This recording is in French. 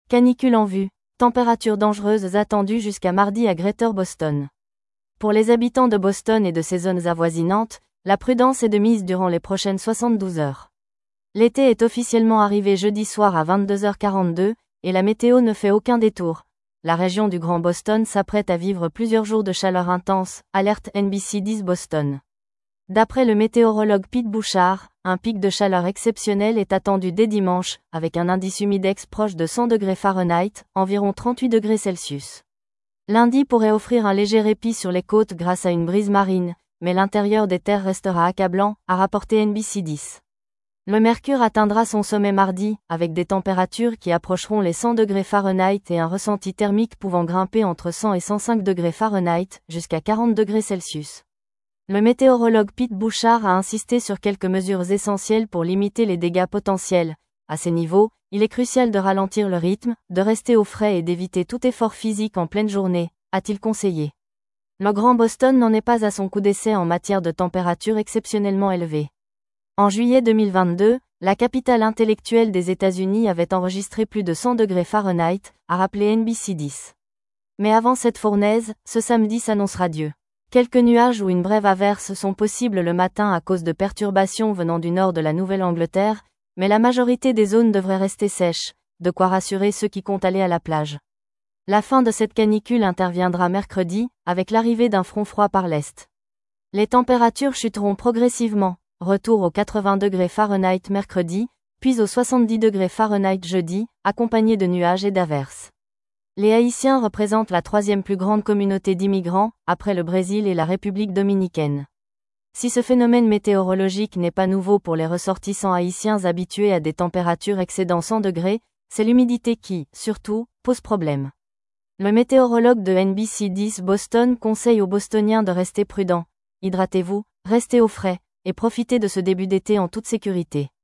Canicule en vue, températures dangereuses attendues jusqu'à mardi à Greater Boston. Pour les habitants de Boston et de ses zones avoisinantes, la prudence est de mise durant les prochaines 72 heures. L'été est officiellement arrivé jeudi soir à 22h42, et la météo ne fait aucun détour. La région du Grand Boston s'apprête à vivre plusieurs jours de chaleur intense, alerte NBC10 Boston. D'après le météorologue Pete Bouchard, un pic de chaleur exceptionnel est attendu dès dimanche, avec un indice humidex proche de 100 degrés Fahrenheit, environ 38 degrés Celsius. Lundi pourrait offrir un léger répit sur les côtes grâce à une brise marine, mais l'intérieur des terres restera accablant, a rapporté NBC10. Le mercure atteindra son sommet mardi, avec des températures qui approcheront les 100 degrés Fahrenheit et un ressenti thermique pouvant grimper entre 100 et 105 degrés Fahrenheit, jusqu'à 40 degrés Celsius. Le météorologue Pete Bouchard a insisté sur quelques mesures essentielles pour limiter les dégâts potentiels. À ces niveaux, il est crucial de ralentir le rythme, de rester au frais et d'éviter tout effort physique en pleine journée, a-t-il conseillé. Le Grand Boston n'en est pas à son coup d'essai en matière de température exceptionnellement élevée. En juillet 2022, la capitale intellectuelle des États-Unis avait enregistré plus de 100 degrés Fahrenheit, a rappelé NBC10. Mais avant cette fournaise, ce samedi s'annonce radieux. Quelques nuages ou une brève averse sont possibles le matin à cause de perturbations venant du nord de la Nouvelle-Angleterre, mais la majorité des zones devraient rester sèches, de quoi rassurer ceux qui comptent aller à la plage. La fin de cette canicule interviendra mercredi, avec l'arrivée d'un front froid par l'est. Les températures chuteront progressivement, retour aux 80 degrés Fahrenheit mercredi, puis aux 70 degrés Fahrenheit jeudi, accompagnés de nuages et d'averses. Les Haïtiens représentent la troisième plus grande communauté d'immigrants, après le Brésil et la République dominicaine. Si ce phénomène météorologique n'est pas nouveau pour les ressortissants haïtiens habitués à des températures excédant 100 degrés, c'est l'humidité qui, surtout, pose problème. Le météorologue de NBC10 Boston conseille aux Bostoniens de rester prudents. Hydratez-vous, restez au frais, et profitez de ce début d'été en toute sécurité.